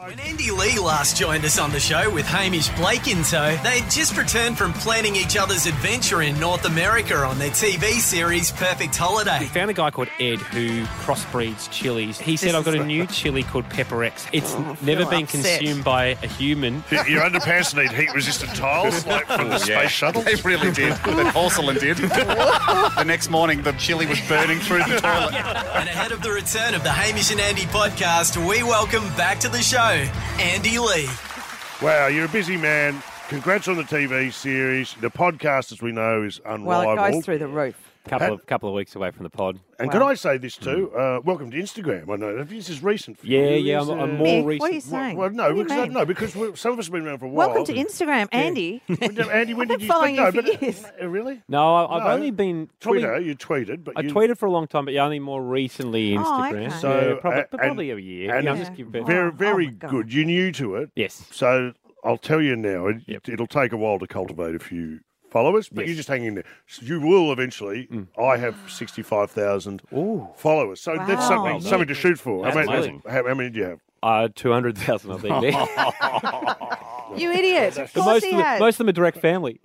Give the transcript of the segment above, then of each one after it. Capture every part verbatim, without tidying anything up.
When Andy Lee last joined us on the show with Hamish Blake in tow, they'd just returned from planning each other's adventure in North America on their T V series Perfect Holiday. We found a guy called Ed who crossbreeds chilies. He said, I've got a new chili called Pepper X. It's oh, never been upset. consumed by a human. Your underpants need heat-resistant tiles like from the yeah. space shuttle. They really did. The porcelain did. The next morning, the chili was burning through the toilet. And ahead of the return of the Hamish and Andy podcast, we welcome back to the show, Andy Lee. Wow, you're a busy man. Congrats on the T V series. The podcast, as we know, is unrivaled. Well, it goes through the roof. Couple of couple of weeks away from the pod. And wow. Can I say this too? Uh, welcome to Instagram. I know this is recent for yeah, you. Yeah, yeah, I'm, I'm more Mick, recent. What are you saying? Well, well no, because, I, no, because we're, some of us have been around for a while. Welcome to Instagram, Andy. Yeah. Andy, when did you following no, you for but, years? Uh, really? No, I, I've no. only been probably, Twitter. You tweeted, but I you... tweeted for a long time, but yeah, only more recently Instagram. Oh, okay. So yeah, probably, uh, and, probably a year. And yeah, yeah. just give very, very oh good. You're new to it. Yes. So I'll tell you now. It, yep. It'll take a while to cultivate a few followers, but yes. you just hang in there. So you will eventually. Mm. I have sixty-five thousand followers, so wow. that's something Wow. something to shoot for. That's how, many, amazing. how, how many do you have? Uh, two hundred thousand, I think. There. You idiot! Of course most, he of the, has. most of them are direct family.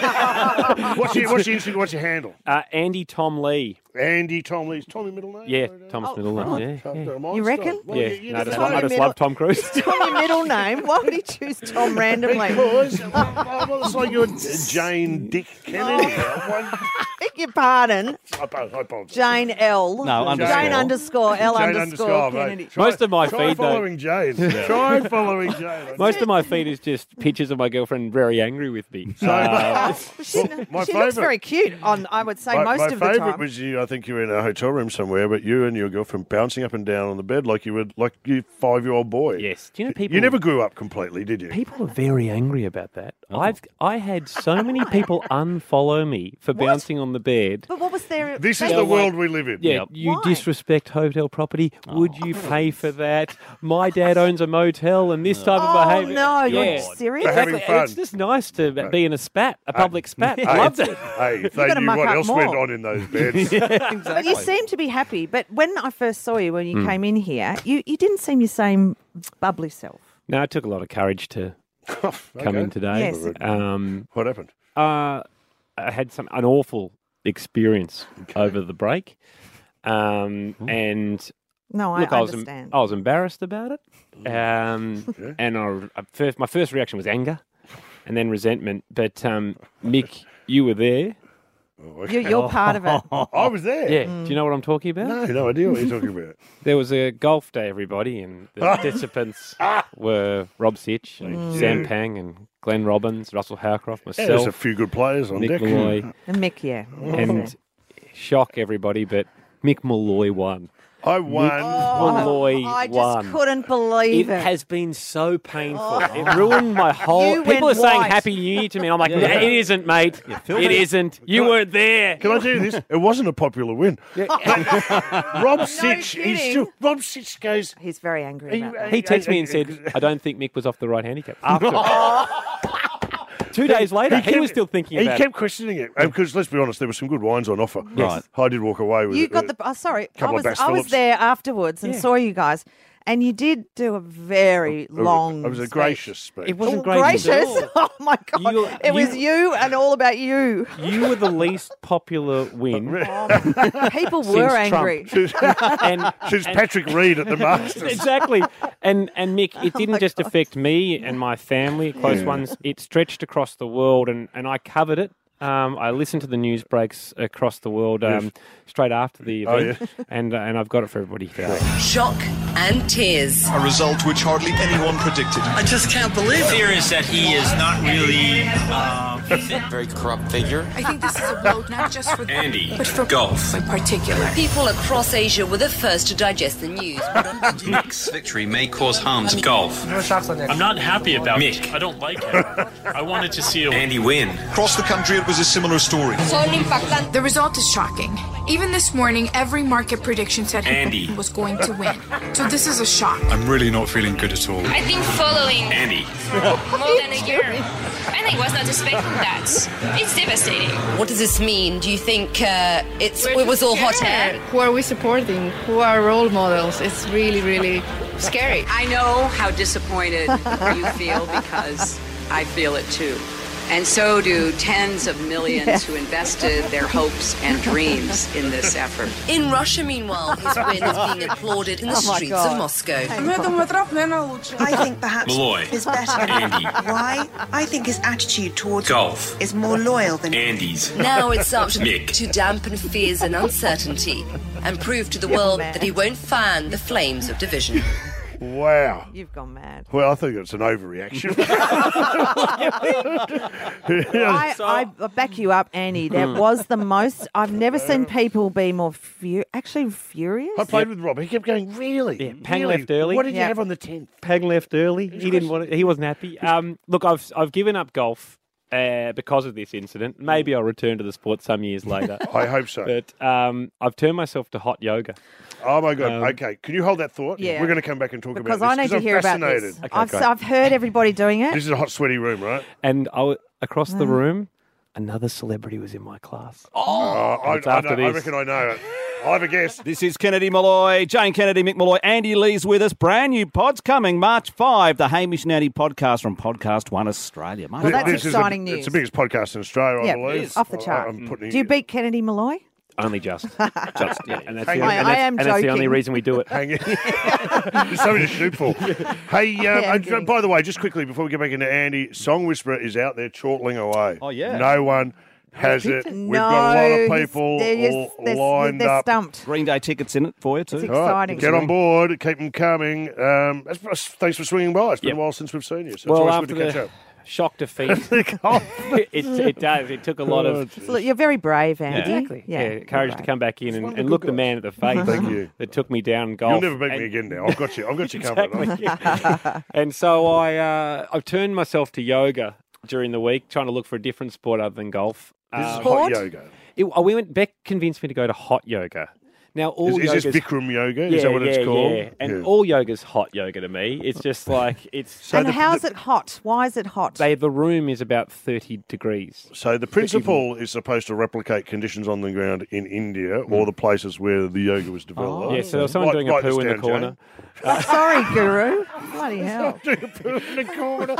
what's, your, what's, your Instagram, what's your handle? Uh, Andy Tom Lee. Andy Tom Lee's Tommy middle name? Yeah, Tom's oh, middle name. oh, Yeah, yeah. You reckon? Well, yeah, you, you no, I just, know, I just love Tom Cruise. Tommy middle name? Why would he choose Tom randomly? Because, well, well, it's like you're Jane Dick Kennedy. Oh. Beg your pardon. I apologize. Jane L. No, underscore. Jane underscore L Jane underscore, underscore Kennedy. Try, Most of my try feed, following though. Jane. Try following Jane. Most of my feed is just pictures of my girlfriend very angry with me. So, uh, she well, my she favourite, looks very cute, on I would say, my, most my of the favourite time. was you, I think you were in a hotel room somewhere, but you and your girlfriend bouncing up and down on the bed like you were like your five-year-old boy. yes. Do you know people? You never grew up completely, did you? People are very angry about that. I've I had so many people unfollow me for What? bouncing on the bed. But what was their... This is they- the world we live in. Yeah, Yep. you Why? disrespect hotel property. Would you pay for that? My dad owns a motel and this type of Oh, behaviour. no, you're yeah. serious? They're having Exactly. fun. It's just nice to be in a spat, a public spat. I Hey, loved it. Hey, if they gotta knew muck what up else more. went on in those beds. But you seem to be happy. But when I first saw you, when Hmm. you came in here, you, you didn't seem your same bubbly self. No, it took a lot of courage to come Okay. in today. Yes. Oh, Um, What happened? uh, I had some an awful experience over the break, um, and No, look, I, I was understand. I was embarrassed about it, um, Yeah. and I, I first my first reaction was anger, and then resentment. But um, Mick, you were there. Oh, okay. you, you're part of it. I was there. Yeah. Do you know what I'm talking about? No, no idea what you're talking about. There was a golf day, everybody, and the participants were Rob Sitch, Sam Pang, and Glenn Robbins, Russell Howcroft, Yeah, there's a myself, few good players on Mick deck. Malloy, And Mick, yeah. and shock everybody, but Mick Malloy won. I won. Malloy I just won. couldn't believe It it. has been so painful. It ruined my whole... You People went are saying white. Happy New Year to me. I'm like, it isn't, mate. It isn't. You weren't there. Can I tell you this? It wasn't a popular win. Rob Sitch, kidding. he's still, Rob Sitch goes. He's very angry about that. He texted me and said, I don't think Mick was off the right handicap. After Two days later, he, kept- was still thinking He about kept questioning it because let's be honest, there were some good wines on offer. Right. I did walk away with You it. got the... Oh, sorry. I couple of was, Bass I was Phillips. there afterwards and Yeah. saw you guys. And you did do a very long It was a speech. gracious speech. It wasn't Oh, gracious at gracious. all. Oh, my God. You- it was you- you and all about you. You were the least popular win. People Since were Trump. angry. and Since Patrick Reed at the Masters. Exactly. And and Mick, it didn't my just God. affect me and my family, close ones. It stretched across the world, and, and I covered it. Um, I listened to the news breaks across the world um, Yes. straight after the Oh, event, and uh, and I've got it for everybody today. Shock and tears. A result which hardly anyone predicted. I just can't believe it. Fear is that he is not really uh, fit. Very corrupt figure. I think this is a blow not just for Andy, but for golf. in particular. People across Asia were the first to digest the news. Mick's victory may cause harm to golf. I'm not happy about Mick. it. I don't like it. I wanted to see a Andy win. Across the country, it was a similar story. The result is shocking. Even this morning, every market prediction said Andy. he was going to win. So this is a shock. I'm really not feeling good at all. I've been following Andy. more than a year, and I was not expecting that. It's devastating. What does this mean? Do you think uh, it's it was all hot air? Who are we supporting? Who are role models? It's really, really Scary. I know how disappointed you feel because I feel it too. And so do tens of millions Yeah. who invested their hopes and dreams in this effort. In Russia, meanwhile, his win is being applauded in the Oh my streets God. of Moscow. I think perhaps Malloy. is better. Andy. Why? I think his attitude towards Golf. is more loyal than Andes. Now it's up to Mick. to dampen fears and uncertainty and prove to the You're world mad. that he won't fan the flames of division. Wow. You've gone mad. Well, I think it's an overreaction. I, I back you up, Annie. That Mm. was the most. I've never seen people be more fu- actually furious. I played with Rob. He kept going, really? Yeah, Pang really? left early. What did you Yeah. have on the tenth? Pang left early. He didn't want. It. He wasn't happy. Um, look, I've I've given up golf uh, because of this incident. Maybe I'll return to the sport some years later. I hope so. But um, I've turned myself to hot yoga. Oh, my God. Um, okay. Can you hold that thought? Yeah. We're going to come back and talk Because about I this. need to I'm hear about fascinated. this. Okay, I've, great. I've heard everybody doing it. This is a hot, sweaty room, right? And I w- across the Mm. room, another celebrity was in my class. Oh, I, It's I, after know, I this. reckon I know it. I'll have a guess. This is Kennedy Malloy, Jane Kennedy, Mick Malloy, Andy Lee's with us. Brand new pods coming March fifth, the Hamish and Andy podcast from Podcast One Australia. March Well, that's This is exciting a, news. It's the biggest podcast in Australia, I Yeah, believe. it is. Off the chart. I'm putting Do you beat Kennedy Malloy? Only just, just yeah, and that's, the, Hang only, on. and I that's, am and that's the only joking. reason we do it. Hang it. There's something to shoot for. Hey, um, Yeah, uh, I'm kidding. by the way, just quickly before we get back into Andy, Song Whisperer is out there chortling away. Oh, yeah. No one has it. No, We've got a lot of he's- people they're, all they're, lined they're up. stumped. Green Day tickets in it for you, too. It's All right, exciting. get on board. Keep them coming. Um, that's- that's- thanks for swinging by. It's been Yep. a while since we've seen you. So it's Well, always after good to catch the up. shock defeat, it, it does. It took a lot of So look, you're very brave, Andy. Exactly. Yeah, Yeah, courage to brave. come back in one and, of the and good look the guys. man at the face. Thank you. That took me down in golf. You'll never beat me And- again now. I've got you. I've got you covered. Exactly. And so I, uh, I've turned myself to yoga during the week, trying to look for a different sport other than golf. This is Um, hot yoga. it- oh, we went. Beck convinced me to go to hot yoga. Now all Is, is yoga's, this Bikram yoga? yeah, Is that what it's yeah, called? Yeah. And Yeah. all yoga's hot yoga to me. It's just like it's. And how's it hot? Why is it hot? They, the room is about thirty degrees. So the principle is supposed to replicate conditions on the ground in India or the places where the yoga was developed. Yeah, so there was someone Write- doing a write this poo in the down, corner. Oh, sorry, Guru. Bloody hell. Jane. Doing a poo in the corner.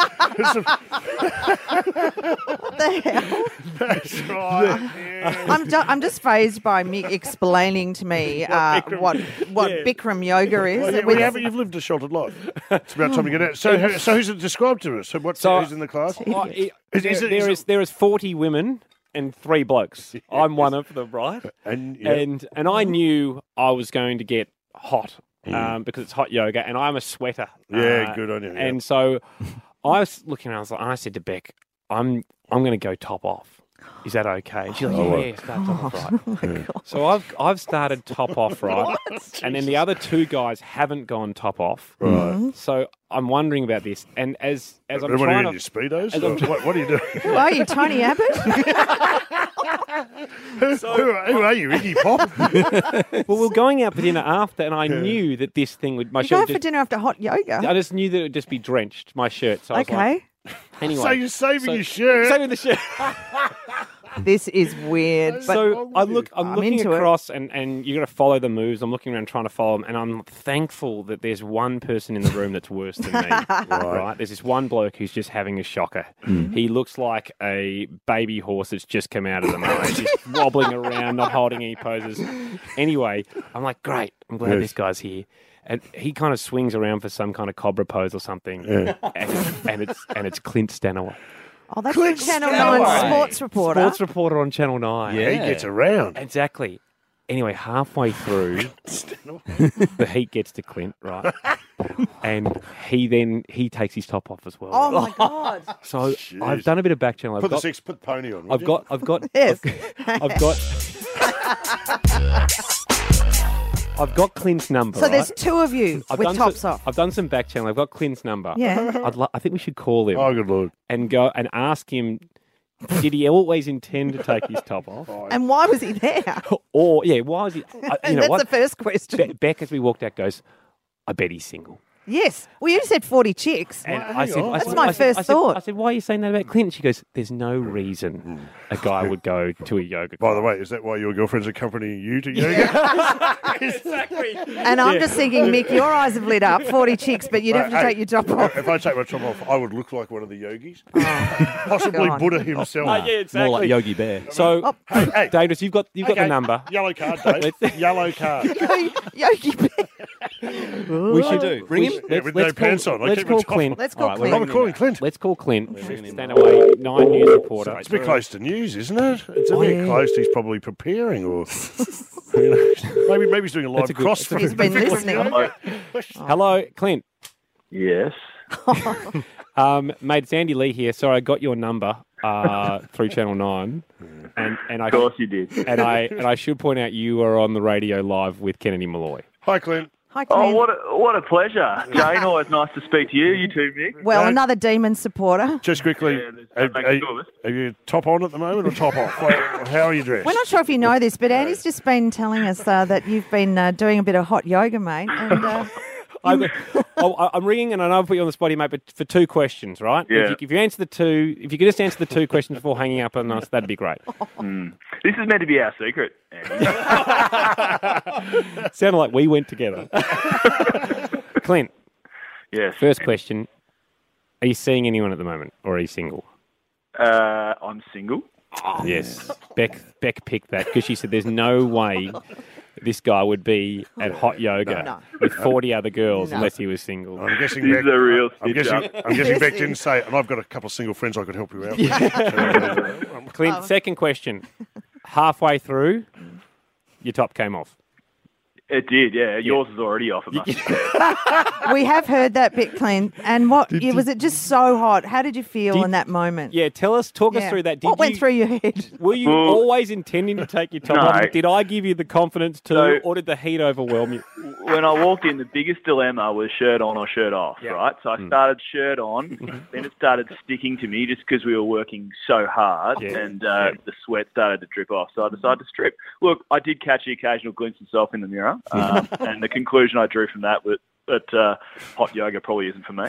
What the hell? That's right. Yeah. I'm, ju- I'm just phased by Mick explaining to me uh, Bikram- what what yeah. Bikram yoga is. Well, yeah, With- we haven't, you've lived a sheltered life. It's about time to get out. So, who- so who's it described to us? So, what, So- who's in the class? Oh, it- Is- there, is it- there is it- is there is forty women and three blokes. I'm one of them, right? And, yeah. And and I knew I was going to get hot um, because it's hot yoga, and I'm a sweater. Yeah, Uh, good on you, yeah. And so I was looking around, I was like, and I said to Beck, I'm I'm going to go top off. Is that okay? And she's like, Oh, yeah, yeah, start top off right. So I've I've started top off right, and then the other two guys haven't gone top off. Right. So I'm wondering about this, and as as I'm What are you trying in to your speedos? as Or I'm- what, what are you doing? Who are you, Tony Abbott? who, who, who are you, Iggy Pop? well, we were going out for dinner after, and I knew that this thing would my You shirt. go would for just, dinner after hot yoga. I just knew that it would just be drenched, my shirt. So I was Okay. like, anyway. So you're saving so- your shirt. Saving the shirt. This is weird. But So I look, I'm, I'm looking into it. across, and, and you got to follow the moves. I'm looking around trying to follow them, and I'm thankful that there's one person in the room that's worse than me. right. There's this one bloke who's just having a shocker. He looks like a baby horse that's just come out of the maze. He's wobbling around, not holding any poses. Anyway, I'm like, great. I'm glad Yes. this guy's here. And he kind of swings around for some kind of cobra pose or something, Yeah. and, and it's and it's Clint Stanaway. Oh, that's Clint the Channel Stanaway. nine sports reporter. Sports reporter on Channel nine. He gets around. Exactly. Anyway, halfway through, the heat gets to Clint, right? And he then he takes his top off as well. Oh my God. So Jeez. I've done a bit of back channel. I've Put the got, six, put the pony on. would I've you? got, I've got, Yes. I've got, I've got Clint's number. So right? there's two of you I've with done tops some, off. I've done some back channel. I've got Clint's number. Yeah. I'd lo- I think we should call him Oh, good lord. and go and ask him. Did he always intend to take his top off? And why was he there? Or yeah, why is he? I, you And know that's what? the first question. Be- Beck, as we walked out, goes, "I bet he's single." Yes. Well, you said forty chicks. And Well, I said, hang on. I That's said- my I said- first I said- thought. I said, why are you saying that about Clint? She goes, there's no reason a guy would go to a yoga By class. the way, is that why your girlfriend's accompanying you to yoga? exactly. And I'm just thinking, Mick, your eyes have lit up. forty chicks, but you'd have to Hey, take your top off. If I take my top off, I would look like one of the yogis. Possibly God. Buddha himself. Oh, yeah, exactly. More like Yogi Bear. So, Hey, hey. Davis, you've got you've got Okay, the number. Yellow card, Dave. Yellow card. Yogi Bear. We should do? Ring him? Yeah, with no pants on. I Let's keep my call top Clint. on. Let's All call right, we're Clint. I'm calling Clint. Let's call Clint. ringing him Stand away. Nine news reporter. It's a bit close to news, isn't it? It's a Oh, bit yeah. close. He's probably preparing, or you know, maybe maybe he's doing a live That's a good- cross. that's for a He's been listening. Hello, Clint. Yes. Um, mate, it's Andy Lee here. Sorry, I got your number uh, through Channel Nine, and and I Of course you did. and I and I should point out you are on the radio live with Kennedy Malloy. Hi, Clint. Hi, Clint. Oh, what a, what a pleasure. Jane, always nice to speak to you. You too, Mick. Well, Uh, another Demon supporter. Just quickly, Yeah, there's are, nothing are- to it. are you top on at the moment or top off? Well, how are you dressed? We're not sure if you know this, but Andy's just been telling us uh, that you've been uh, doing a bit of hot yoga, mate. And uh, I'm, oh, I'm ringing, and I know I've put you on the spot here, mate, but for two questions, right? Yeah. If you, if you answer the two, if you could just answer the two questions before hanging up on us, that'd be great. Mm. This is meant to be our secret, Andy. Sounded like we went together. Clint, Yes. first question: are you seeing anyone at the moment, or are you single? Uh, I'm single. Yes. Beck Beck picked that because she said there's no way this guy would be at hot yoga No. with forty other girls No. unless he was single. I'm guessing This Beck, is a real I'm stitch guessing, up. I'm guessing Beck Yes, didn't say, and I've got a couple of single friends I could help you out with. Clint, second question. Halfway through, your top came off. It did, yeah. Yours is already off. It must be said. we have heard that bit, Clint. And what yeah, was it just so hot? How did you feel Did- in that moment? Yeah, tell us, talk us Yeah. through that. Did what went you, through your head? Were you Well- always intending to take your top No. off? Did I give you the confidence to, So- or did the heat overwhelm you? When I walked in, the biggest dilemma was shirt on or shirt off, Yeah. right? So I started shirt on, then it started sticking to me just because we were working so hard, Yeah. and uh, the sweat started to drip off. So I decided to strip. Look, I did catch the occasional glimpse of myself in the mirror, um, and the conclusion I drew from that was that uh, hot yoga probably isn't for me.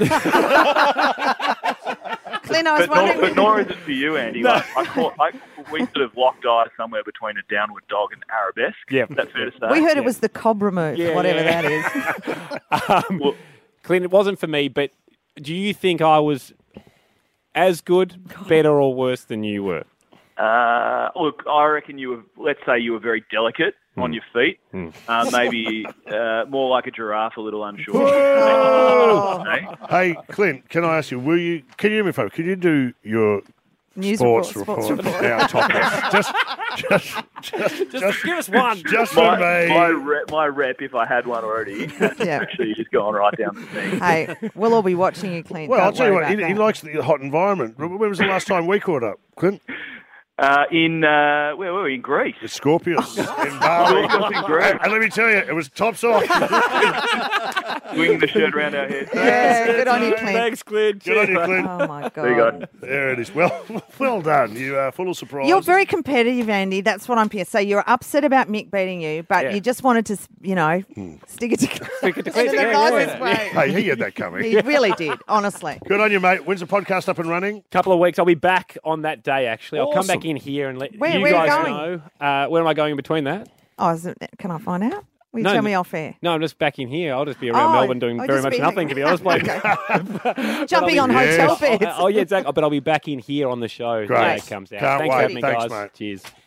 Clint, I was But nor, wondering. but nor is it for you, Andy. Like, I caught, I, we sort of locked eyes somewhere between a downward dog and arabesque. Yeah. Is that fair to say? we heard it was the cobra move, Yeah, whatever yeah. that is. Um, Clint, it wasn't for me, but do you think I was as good, better, or worse than you were? Uh, look, I reckon you were, let's say you were very delicate Hmm. on your feet. Uh, maybe uh, more like a giraffe, a little unsure. Whoa! Hey? Hey, Clint, can I ask you, will you, can you do me a favour, can you do your News sports report, report, sports report. now, top off? Just, just, just, Just, give us one. just for My, me. my, rep, my rep, if I had one already, Yeah. actually just gone right down the thing. Hey, we'll all be watching you, Clint. Well, Don't I'll tell you worry what, he, about he that. likes the hot environment. When was the last time we caught up, Clint? Uh, in, uh, where were we? In Greece. The Scorpius in Bali. Scorpius in Greece. And, and let me tell you, it was tops off. Swinging the shirt around our heads. Yeah, good on you, Clint. Thanks, Clint. Good on you, Cheers, Clint. Oh, my God. There you go. There it is. Well, well done. You are full of surprise. You're very competitive, Andy. That's what I'm here. So you're upset about Mick beating you, but Yeah. you just wanted to, you know, stick it to Stick it to in Clint. the Yeah, nicest yeah. way. Hey, he had that coming. He really did, honestly. Good on you, mate. When's the podcast up and running? Couple of weeks. I'll be back on that day, actually. I'll come back Awesome. in here and let Where- you where are you guys going? know. Uh, where am I going in between that? Oh, is it, can I find out? Will you No, tell no- me off air? No, I'm just back in here. I'll just be around Oh, Melbourne doing I'll very just much be- nothing, to be honest. Mate. Okay. Jumping on Yes. hotel beds. Oh, yeah, exactly. But I'll be back in here on the show. Great. The day it comes out. Can't Thanks for wait. having me, Thanks, guys. mate. Cheers.